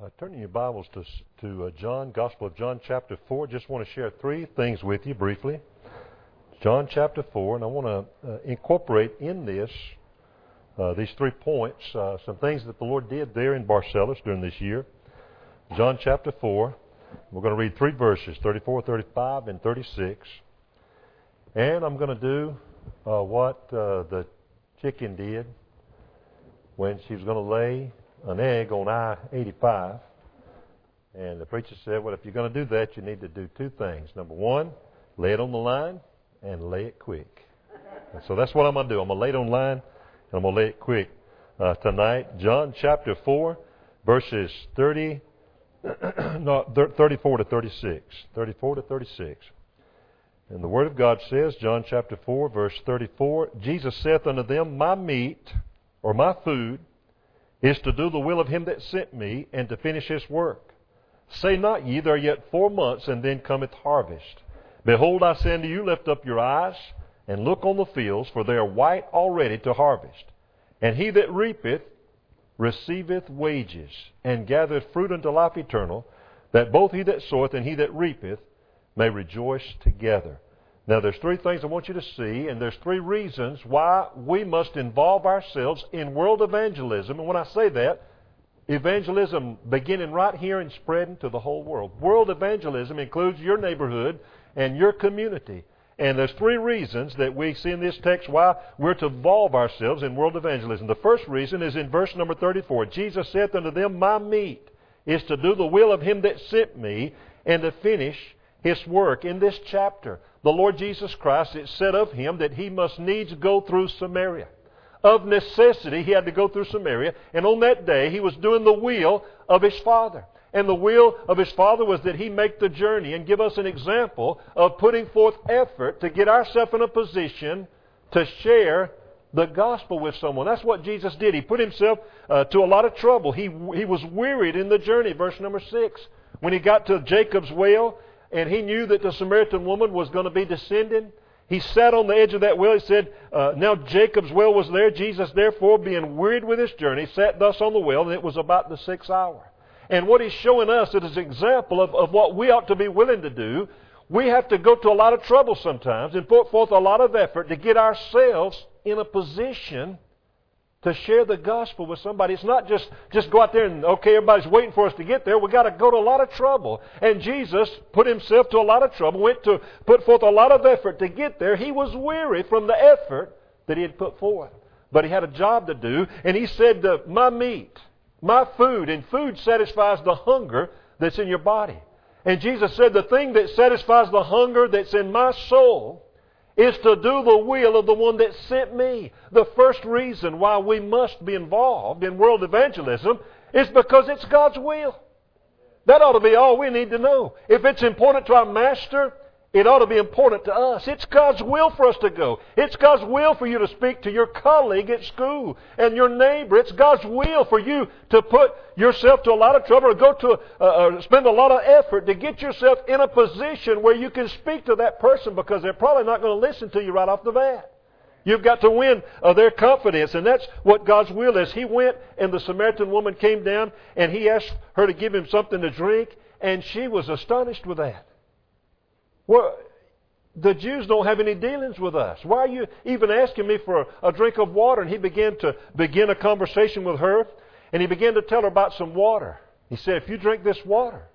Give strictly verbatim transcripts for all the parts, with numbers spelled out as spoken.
Uh, turning your Bibles to, to uh, John, Gospel of John, chapter four. Just want to share three things with you briefly. John chapter four, and I want to uh, incorporate in this, uh, these three points, uh, some things that the Lord did there in Barcellos during this year. John chapter four, we're going to read three verses, thirty-four, thirty-five, and thirty-six. And I'm going to do uh, what uh, the chicken did when she was going to lay an egg on I eighty-five. And the preacher said, well, if you're going to do that, you need to do two things. Number one, lay it on the line and lay it quick. And so that's what I'm going to do. I'm going to lay it on the line and I'm going to lay it quick uh, tonight. John chapter four, verses thirty, no, thirty-four to thirty-six. thirty-four to thirty-six. And the Word of God says, John chapter four, verse thirty-four, Jesus saith unto them, my meat, or my food, is to do the will of him that sent me, and to finish his work. Say not ye, there are yet four months, and then cometh harvest. Behold, I say unto you, lift up your eyes, and look on the fields, for they are white already to harvest. And he that reapeth receiveth wages, and gathereth fruit unto life eternal, that both he that soweth and he that reapeth may rejoice together. Now, there's three things I want you to see, and there's three reasons why we must involve ourselves in world evangelism. And when I say that, evangelism beginning right here and spreading to the whole world. World evangelism includes your neighborhood and your community. And there's three reasons that we see in this text why we're to involve ourselves in world evangelism. The first reason is in verse number thirty-four. Jesus saith unto them, my meat is to do the will of him that sent me, and to finish his work. In this chapter, the Lord Jesus Christ, it said of him that he must needs go through Samaria. Of necessity, he had to go through Samaria. And on that day, he was doing the will of his Father. And the will of his Father was that he make the journey and give us an example of putting forth effort to get ourselves in a position to share the gospel with someone. That's what Jesus did. He put himself uh, to a lot of trouble. He, he was wearied in the journey, verse number six. When he got to Jacob's well, and he knew that the Samaritan woman was going to be descending, he sat on the edge of that well. He said, uh, now Jacob's well was there. Jesus, therefore, being wearied with his journey, sat thus on the well, and it was about the sixth hour. And what he's showing us is an example of, of what we ought to be willing to do. We have to go to a lot of trouble sometimes and put forth a lot of effort to get ourselves in a position to share the gospel with somebody. It's not just, just go out there and, okay, everybody's waiting for us to get there. We've got to go to a lot of trouble. And Jesus put himself to a lot of trouble, went to put forth a lot of effort to get there. He was weary from the effort that he had put forth. But he had a job to do, and he said, uh, my meat, my food, and food satisfies the hunger that's in your body. And Jesus said, the thing that satisfies the hunger that's in my soul is to do the will of the one that sent me. The first reason why we must be involved in world evangelism is because it's God's will. That ought to be all we need to know. If it's important to our Master, it ought to be important to us. It's God's will for us to go. It's God's will for you to speak to your colleague at school and your neighbor. It's God's will for you to put yourself to a lot of trouble or go to uh, uh, spend a lot of effort to get yourself in a position where you can speak to that person, because they're probably not going to listen to you right off the bat. You've got to win uh, their confidence, and that's what God's will is. He went, and the Samaritan woman came down, and he asked her to give him something to drink, and she was astonished with that. Well, the Jews don't have any dealings with us. Why are you even asking me for a, a drink of water? And he began to begin a conversation with her, and he began to tell her about some water. He said, if you drink this water,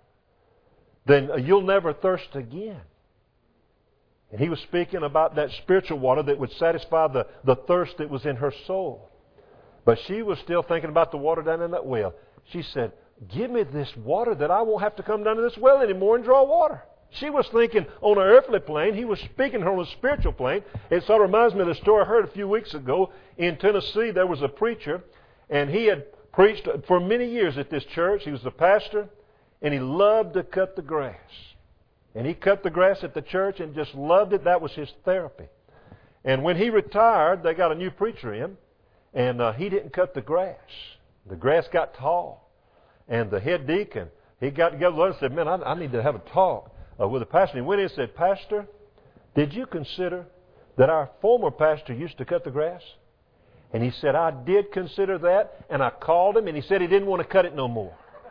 then you'll never thirst again. And he was speaking about that spiritual water that would satisfy the, the thirst that was in her soul. But she was still thinking about the water down in that well. She said, give me this water that I won't have to come down to this well anymore and draw water. She was thinking on an earthly plane. He was speaking to her on a spiritual plane. It sort of reminds me of the story I heard a few weeks ago. In Tennessee, there was a preacher, and he had preached for many years at this church. He was the pastor, and he loved to cut the grass. And he cut the grass at the church and just loved it. That was his therapy. And when he retired, they got a new preacher in, and uh, he didn't cut the grass. The grass got tall. And the head deacon, he got together and said, man, I, I need to have a talk Uh, with the pastor. He went in and said, Pastor, did you consider that our former pastor used to cut the grass? And he said, I did consider that, and I called him, and he said he didn't want to cut it no more.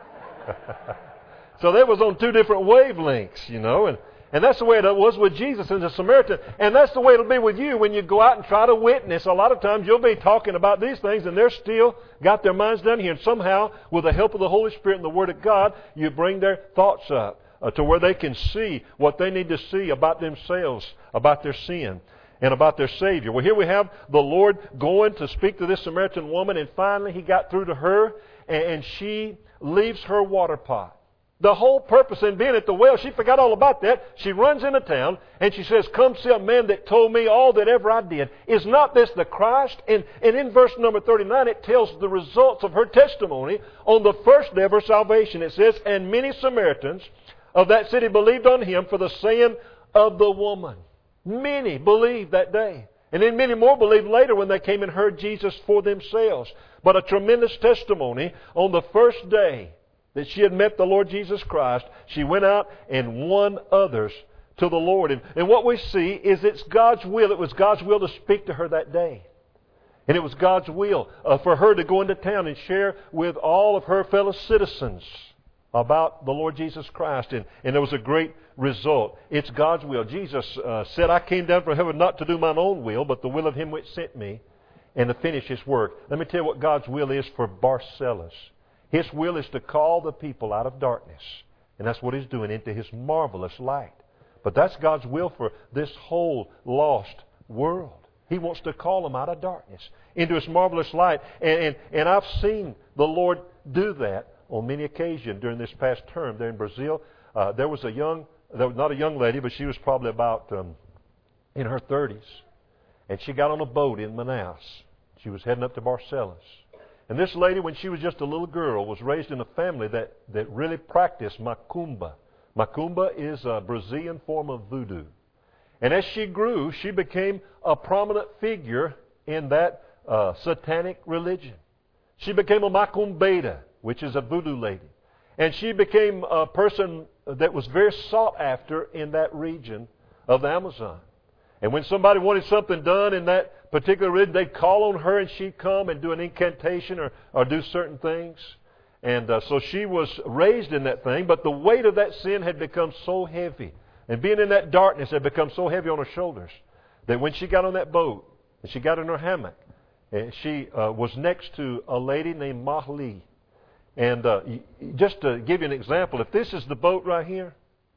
So they was on two different wavelengths, you know, and, and that's the way it was with Jesus and the Samaritan. And that's the way it'll be with you when you go out and try to witness. A lot of times you'll be talking about these things and they're still got their minds down here. And somehow, with the help of the Holy Spirit and the Word of God, you bring their thoughts up uh, to where they can see what they need to see about themselves, about their sin, and about their Savior. Well, here we have the Lord going to speak to this Samaritan woman, and finally He got through to her, and she leaves her water pot. The whole purpose in being at the well, she forgot all about that. She runs into town and she says, "Come see a man that told me all that ever I did. Is not this the Christ?" And, and in verse number thirty-nine, it tells the results of her testimony on the first day of her salvation. It says, "And many Samaritans of that city believed on Him for the saying of the woman." Many believed that day. And then many more believed later when they came and heard Jesus for themselves. But a tremendous testimony on the first day that she had met the Lord Jesus Christ. She went out and won others to the Lord. And, and what we see is it's God's will. It was God's will to speak to her that day. And it was God's will uh, for her to go into town and share with all of her fellow citizens about the Lord Jesus Christ. And, and there was a great result. It's God's will. Jesus uh, said, "I came down from heaven not to do mine own will, but the will of Him which sent me, and to finish His work." Let me tell you what God's will is for Barcellos. His will is to call the people out of darkness. And that's what He's doing, into His marvelous light. But that's God's will for this whole lost world. He wants to call them out of darkness into His marvelous light. And, and, and I've seen the Lord do that on many occasions during this past term there in Brazil. Uh, there was a young, there was not a young lady, but she was probably about um, in her thirties. And she got on a boat in Manaus. She was heading up to Barcellos. And this lady, when she was just a little girl, was raised in a family that, that really practiced macumba. Macumba is a Brazilian form of voodoo. And as she grew, she became a prominent figure in that uh, satanic religion. She became a macumbeira, which is a voodoo lady. And she became a person that was very sought after in that region of the Amazon. And when somebody wanted something done in that particular region, they'd call on her and she'd come and do an incantation or, or do certain things. And uh, so she was raised in that thing, but the weight of that sin had become so heavy. And being in that darkness had become so heavy on her shoulders that when she got on that boat and she got in her hammock, and she uh, was next to a lady named Mahli. And uh, just to give you an example, if this is the boat right here,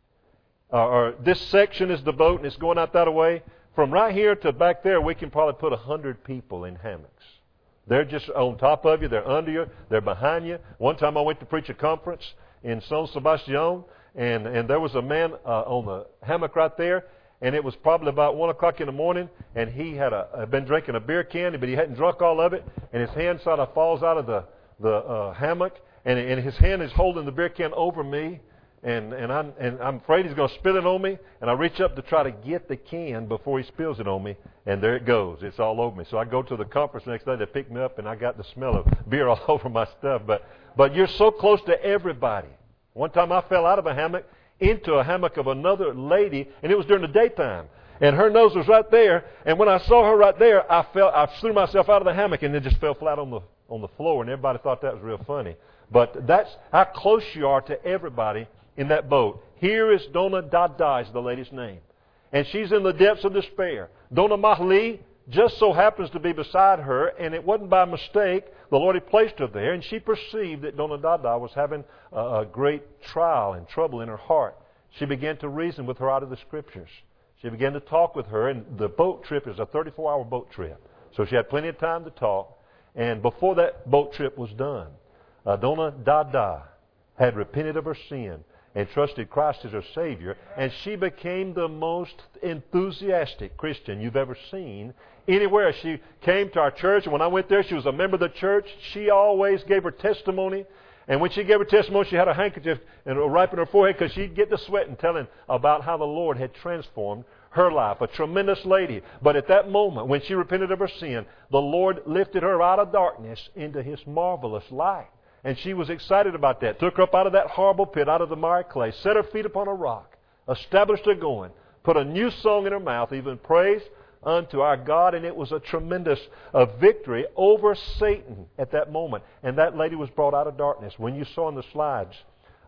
uh, or this section is the boat and it's going out that way, from right here to back there, we can probably put a hundred people in hammocks. They're just on top of you, they're under you, they're behind you. One time I went to preach a conference in San Sebastian, and, and there was a man uh, on the hammock right there, and it was probably about one o'clock in the morning, and he had a, had been drinking a beer can, but he hadn't drunk all of it, and his hand sort of falls out of the, the uh, hammock, and, and his hand is holding the beer can over me, and, and, I'm, and I'm afraid he's going to spill it on me, and I reach up to try to get the can before he spills it on me, and there it goes. It's all over me. So I go to the conference the next day, they pick me up, and I got the smell of beer all over my stuff. But, but you're so close to everybody. One time I fell out of a hammock into a hammock of another lady, and it was during the daytime. And her nose was right there, and when I saw her right there, I fell, I threw myself out of the hammock, and it just fell flat on the on the floor, and everybody thought that was real funny. But that's how close you are to everybody in that boat. Here is Dona Dada, is the lady's name. And she's in the depths of despair. Dona Mahli just so happens to be beside her, and it wasn't by mistake. The Lord had placed her there, and she perceived that Dona Dada was having a, a great trial and trouble in her heart. She began to reason with her out of the Scriptures. She began to talk with her, and the boat trip is a thirty-four hour boat trip. So she had plenty of time to talk. And before that boat trip was done, uh, Dona Dada had repented of her sin and trusted Christ as her Savior, and she became the most enthusiastic Christian you've ever seen anywhere. She came to our church, and when I went there, she was a member of the church. She always gave her testimony, and when she gave her testimony, she had a handkerchief and wiping her forehead because she'd get to sweating, telling about how the Lord had transformed her life. A tremendous lady. But at that moment, when she repented of her sin, the Lord lifted her out of darkness into His marvelous light. And she was excited about that. Took her up out of that horrible pit, out of the miry clay, set her feet upon a rock, established her going, put a new song in her mouth, even praise unto our God. And it was a tremendous uh, victory over Satan at that moment. And that lady was brought out of darkness. When you saw in the slides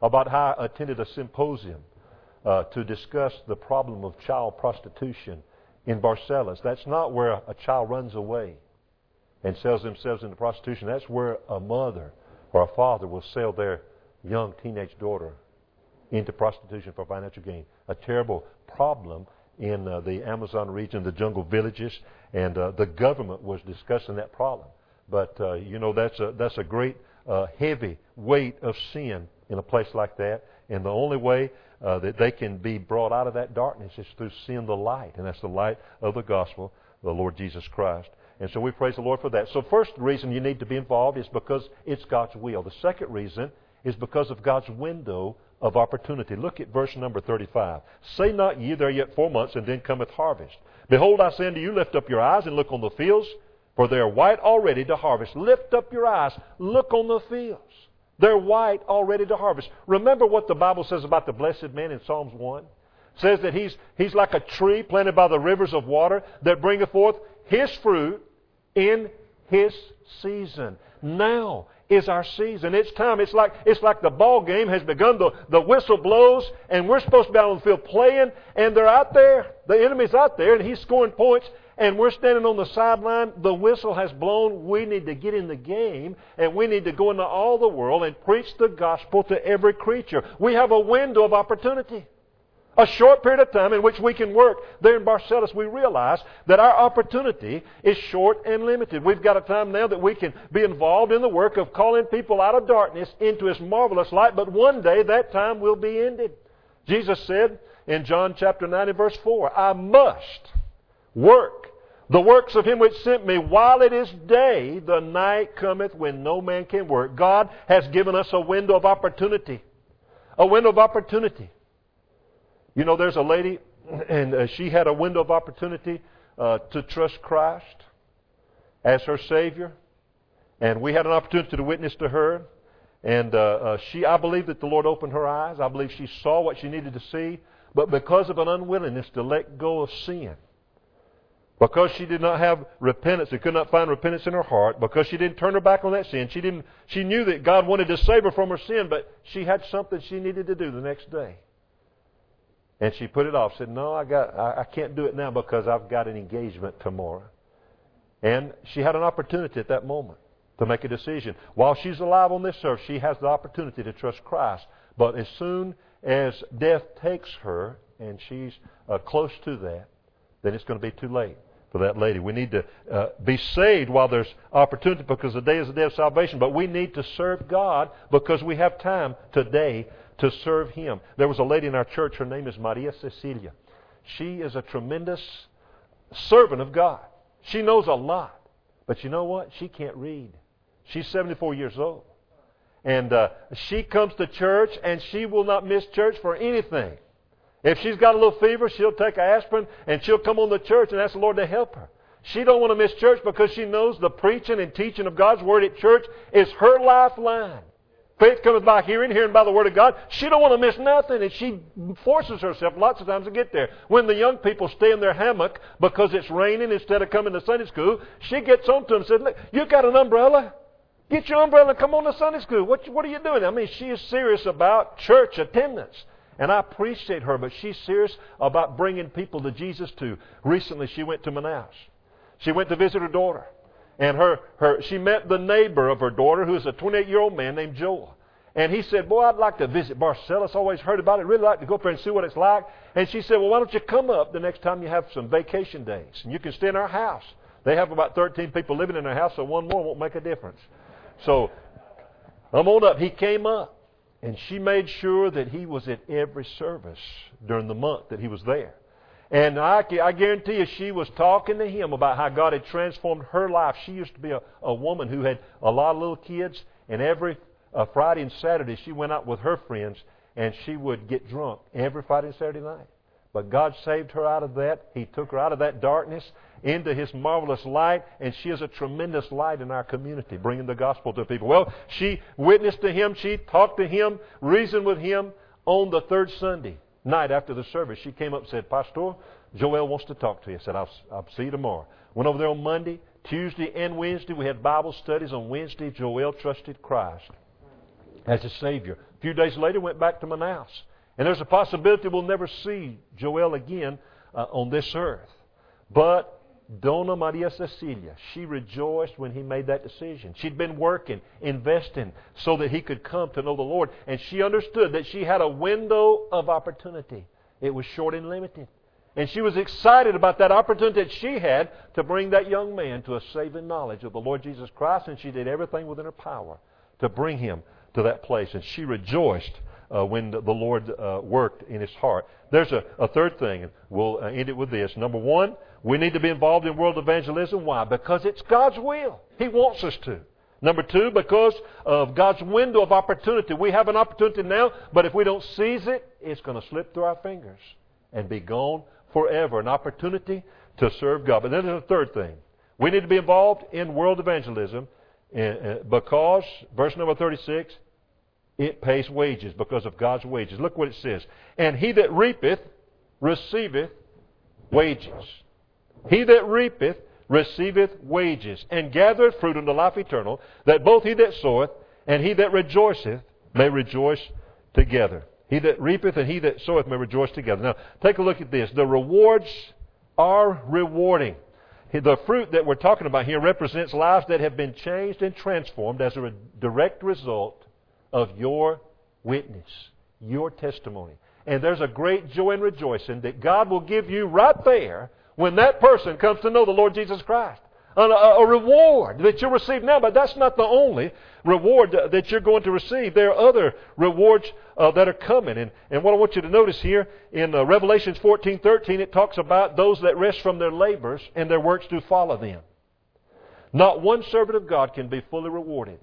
about how I attended a symposium uh, to discuss the problem of child prostitution in Barcelos. That's not where a child runs away and sells themselves into prostitution. That's where a mother or a father will sell their young teenage daughter into prostitution for financial gain. A terrible problem in uh, the Amazon region, the jungle villages, and uh, the government was discussing that problem. But, uh, you know, that's a, that's a great uh, heavy weight of sin in a place like that. And the only way uh, that they can be brought out of that darkness is through seeing the light. And that's the light of the gospel, the Lord Jesus Christ. And so we praise the Lord for that. So first reason you need to be involved is because it's God's will. The second reason is because of God's window of opportunity. Look at verse number thirty-five. Say not ye, there are yet four months, and then cometh harvest. Behold, I say unto you, lift up your eyes and look on the fields, for they are white already to harvest. Lift up your eyes, look on the fields. They're white already to harvest. Remember what the Bible says about the blessed man in Psalms one? It says that he's, he's like a tree planted by the rivers of water that bringeth forth his fruit in his season. Now is our season. It's time. It's like it's like the ball game has begun. The, the whistle blows, and we're supposed to be out on the field playing, and they're out there. The enemy's out there, and he's scoring points, and we're standing on the sideline. The whistle has blown. We need to get in the game, and we need to go into all the world and preach the gospel to every creature. We have a window of opportunity. A short period of time in which we can work. There in Barcelos, we realize that our opportunity is short and limited. We've got a time now that we can be involved in the work of calling people out of darkness into His marvelous light, but one day that time will be ended. Jesus said in John chapter nine and verse four, I must work the works of Him which sent me while it is day. The night cometh when no man can work. God has given us a window of opportunity. A window of opportunity. You know, there's a lady, and uh, she had a window of opportunity uh, to trust Christ as her Savior. And we had an opportunity to witness to her. And uh, uh, she, I believe that the Lord opened her eyes. I believe she saw what she needed to see. But because of an unwillingness to let go of sin, because she did not have repentance, and could not find repentance in her heart, because she didn't turn her back on that sin, she didn't. She knew that God wanted to save her from her sin, but she had something she needed to do the next day. And she put it off. Said, no, I got, I, I can't do it now because I've got an engagement tomorrow. And she had an opportunity at that moment to make a decision. While she's alive on this earth, she has the opportunity to trust Christ. But as soon as death takes her, and she's uh, close to that, then it's going to be too late for that lady. We need to uh, be saved while there's opportunity, because the day is the day of salvation. But we need to serve God because we have time today to serve Him. There was a lady in our church, her name is Maria Cecilia. She is a tremendous servant of God. She knows a lot. But you know what? She can't read. She's seventy-four years old. And uh, she comes to church, and she will not miss church for anything. If she's got a little fever, she'll take an aspirin, and she'll come on to church and ask the Lord to help her. She don't want to miss church because she knows the preaching and teaching of God's Word at church is her lifeline. Faith cometh by hearing, hearing by the Word of God. She don't want to miss nothing, and she forces herself lots of times to get there. When the young people stay in their hammock because it's raining instead of coming to Sunday school, she gets on to them and says, look, you got an umbrella? Get your umbrella and come on to Sunday school. What, what are you doing? I mean, she is serious about church attendance. And I appreciate her, but she's serious about bringing people to Jesus too. Recently, she went to Manaus. She went to visit her daughter. And her, her, she met the neighbor of her daughter, who is a twenty-eight-year-old man named Joel. And he said, boy, I'd like to visit Barcelos. Always heard about it. Really like to go up there and see what it's like. And she said, well, why don't you come up the next time you have some vacation days? And you can stay in our house. They have about thirteen people living in their house, so one more won't make a difference. So, I'm on up. He came up. And she made sure that he was at every service during the month that he was there. And I, I guarantee you, she was talking to him about how God had transformed her life. She used to be a, a woman who had a lot of little kids, and every uh, Friday and Saturday she went out with her friends, and she would get drunk every Friday and Saturday night. But God saved her out of that. He took her out of that darkness into His marvelous light, and she is a tremendous light in our community, bringing the gospel to people. Well, she witnessed to him, she talked to him, reasoned with him on the third Sunday night after the service. She came up and said, Pastor, Joel wants to talk to you. I said, I'll, I'll see you tomorrow. Went over there on Monday, Tuesday, and Wednesday. We had Bible studies. On Wednesday, Joel trusted Christ as his Savior. A few days later, went back to Manaus. And there's a possibility we'll never see Joel again uh, on this earth. But Donna Maria Cecilia, she rejoiced when he made that decision. She'd been working, investing, so that he could come to know the Lord. And she understood that she had a window of opportunity. It was short and limited. And she was excited about that opportunity that she had to bring that young man to a saving knowledge of the Lord Jesus Christ. And she did everything within her power to bring him to that place. And she rejoiced uh, when the Lord uh, worked in his heart. There's a, a third thing, and we'll uh, end it with this. Number one, we need to be involved in world evangelism. Why? Because it's God's will. He wants us to. Number two, because of God's window of opportunity. We have an opportunity now, but if we don't seize it, it's going to slip through our fingers and be gone forever. An opportunity to serve God. But then there's a third thing. We need to be involved in world evangelism because, verse number thirty-six, it pays wages because of God's wages. Look what it says. And he that reapeth, receiveth wages. He that reapeth, receiveth wages, and gathereth fruit unto life eternal, that both he that soweth and he that rejoiceth may rejoice together. He that reapeth and he that soweth may rejoice together. Now, take a look at this. The rewards are rewarding. The fruit that we're talking about here represents lives that have been changed and transformed as a direct result of your witness, your testimony. And there's a great joy and rejoicing that God will give you right there when that person comes to know the Lord Jesus Christ. A, a, a reward that you'll receive now, but that's not the only reward that you're going to receive. There are other rewards uh, that are coming. And, and what I want you to notice here in uh, Revelations fourteen thirteen, it talks about those that rest from their labors and their works do follow them. Not one servant of God can be fully rewarded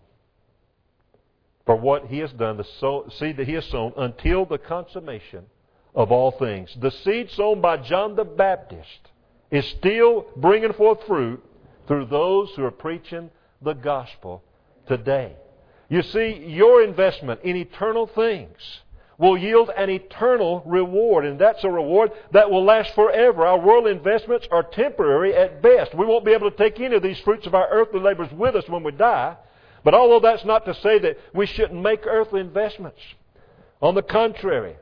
for what he has done, the sow, seed that he has sown, until the consummation of all things. The seed sown by John the Baptist is still bringing forth fruit through those who are preaching the gospel today. You see, your investment in eternal things will yield an eternal reward, and that's a reward that will last forever. Our worldly investments are temporary at best. We won't be able to take any of these fruits of our earthly labors with us when we die. But although that's not to say that we shouldn't make earthly investments. On the contrary,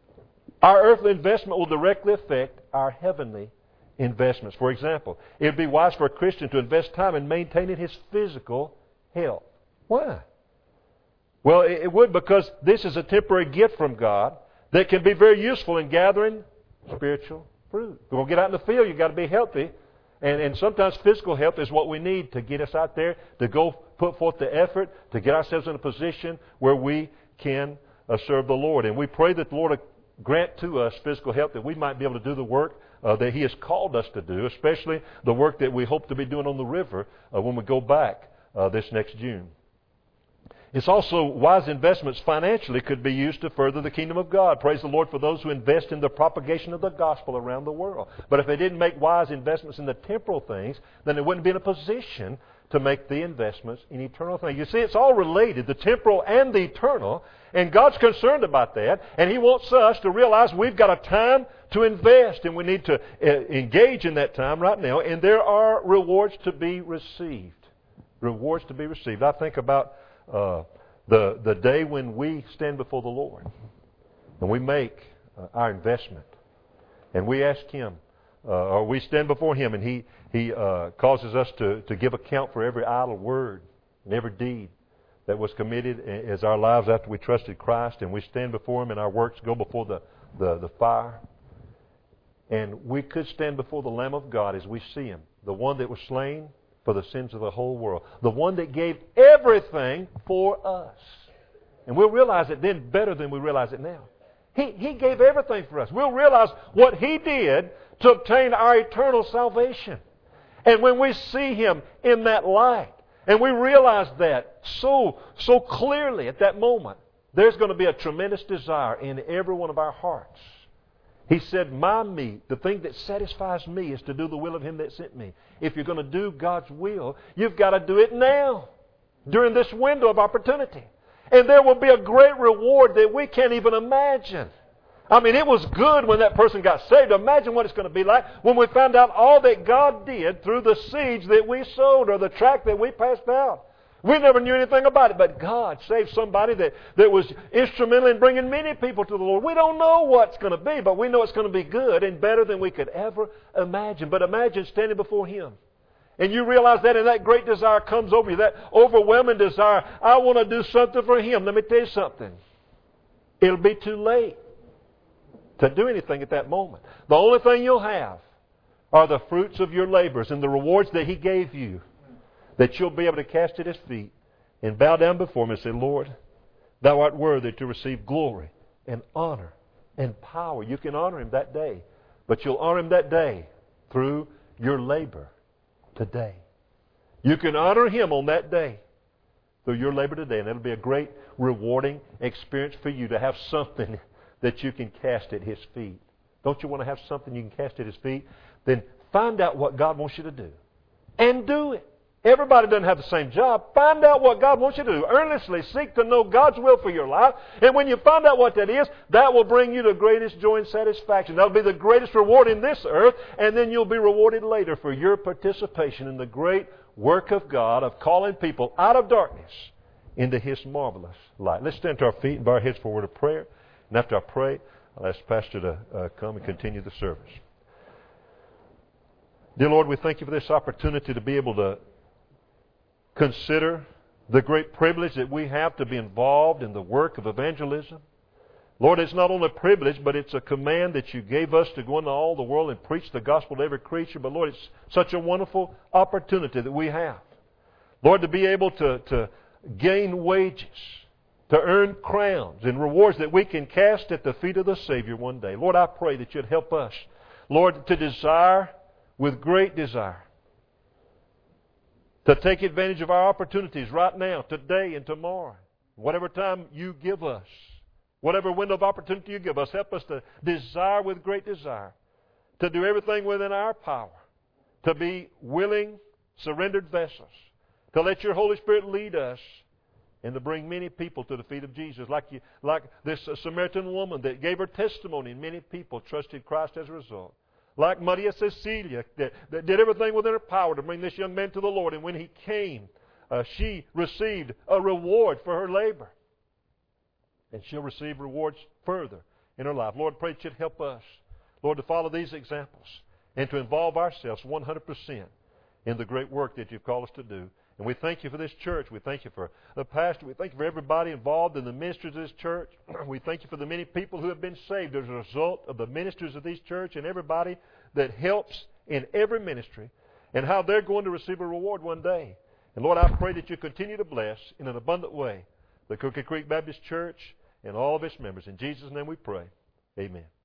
our earthly investment will directly affect our heavenly investments. For example, it would be wise for a Christian to invest time in maintaining his physical health. Why? Well, it would because this is a temporary gift from God that can be very useful in gathering spiritual fruit. If we're going to get out in the field, you've got to be healthy. And, and sometimes physical health is what we need to get us out there, to go put forth the effort, to get ourselves in a position where we can uh, serve the Lord. And we pray that the Lord grant to us physical health that we might be able to do the work uh, that He has called us to do, especially the work that we hope to be doing on the river uh, when we go back uh, this next June. It's also wise investments financially could be used to further the kingdom of God. Praise the Lord for those who invest in the propagation of the gospel around the world. But if they didn't make wise investments in the temporal things, then they wouldn't be in a position to make the investments in eternal things. You see, it's all related, the temporal and the eternal, and God's concerned about that, and He wants us to realize we've got a time to invest, and we need to uh, engage in that time right now, and there are rewards to be received. Rewards to be received. I think about Uh, the the day when we stand before the Lord and we make uh, our investment and we ask Him, uh, or we stand before Him and He He uh, causes us to, to give account for every idle word and every deed that was committed as our lives after we trusted Christ, and we stand before Him and our works go before the, the, the fire. And we could stand before the Lamb of God as we see Him, the one that was slain for the sins of the whole world. The one that gave everything for us. And we'll realize it then better than we realize it now. He, he gave everything for us. We'll realize what He did to obtain our eternal salvation. And when we see Him in that light, and we realize that so, so clearly at that moment, there's going to be a tremendous desire in every one of our hearts. He said, my meat, the thing that satisfies me, is to do the will of Him that sent me. If you're going to do God's will, you've got to do it now, during this window of opportunity. And there will be a great reward that we can't even imagine. I mean, it was good when that person got saved. Imagine what it's going to be like when we found out all that God did through the seeds that we sowed or the tract that we passed out. We never knew anything about it, but God saved somebody that, that was instrumental in bringing many people to the Lord. We don't know what's going to be, but we know it's going to be good and better than we could ever imagine. But imagine standing before Him. And you realize that, and that great desire comes over you, that overwhelming desire. I want to do something for Him. Let me tell you something. It'll be too late to do anything at that moment. The only thing you'll have are the fruits of your labors and the rewards that He gave you, that you'll be able to cast at His feet and bow down before Him and say, Lord, Thou art worthy to receive glory and honor and power. You can honor Him that day, but you'll honor Him that day through your labor today. You can honor Him on that day through your labor today, and it'll be a great rewarding experience for you to have something that you can cast at His feet. Don't you want to have something you can cast at His feet? Then find out what God wants you to do and do it. Everybody doesn't have the same job. Find out what God wants you to do. Earnestly seek to know God's will for your life. And when you find out what that is, that will bring you the greatest joy and satisfaction. That will be the greatest reward in this earth. And then you'll be rewarded later for your participation in the great work of God of calling people out of darkness into His marvelous light. Let's stand to our feet and bow our heads for a word of prayer. And after I pray, I'll ask Pastor to uh, come and continue the service. Dear Lord, we thank You for this opportunity to be able to consider the great privilege that we have to be involved in the work of evangelism. Lord, it's not only a privilege, but it's a command that You gave us to go into all the world and preach the gospel to every creature. But Lord, it's such a wonderful opportunity that we have. Lord, to be able to, to gain wages, to earn crowns and rewards that we can cast at the feet of the Savior one day. Lord, I pray that You'd help us, Lord, to desire with great desire to take advantage of our opportunities right now, today and tomorrow. Whatever time You give us, whatever window of opportunity You give us, help us to desire with great desire to do everything within our power, to be willing, surrendered vessels, to let Your Holy Spirit lead us and to bring many people to the feet of Jesus. Like you, like this Samaritan woman that gave her testimony, and many people trusted Christ as a result. Like Maria Cecilia, that, that did everything within her power to bring this young man to the Lord. And when he came, uh, she received a reward for her labor. And she'll receive rewards further in her life. Lord, pray that You'd help us, Lord, to follow these examples and to involve ourselves one hundred percent in the great work that You've called us to do. And we thank You for this church. We thank You for the pastor. We thank You for everybody involved in the ministries of this church. We thank You for the many people who have been saved as a result of the ministries of this church and everybody that helps in every ministry and how they're going to receive a reward one day. And Lord, I pray that You continue to bless in an abundant way the Crooked Creek Baptist Church and all of its members. In Jesus' name we pray. Amen.